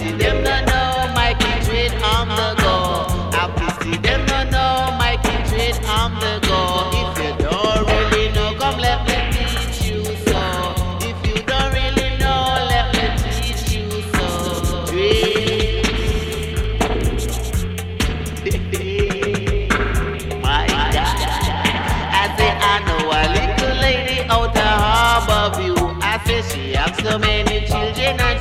pity them no know my trade on the go. I pity them no know my trade on the go. If you don't really know, come let me teach you so. If you don't really know, let me teach you so. My God, I say I know a little lady out of Harborview. I say she have so many children.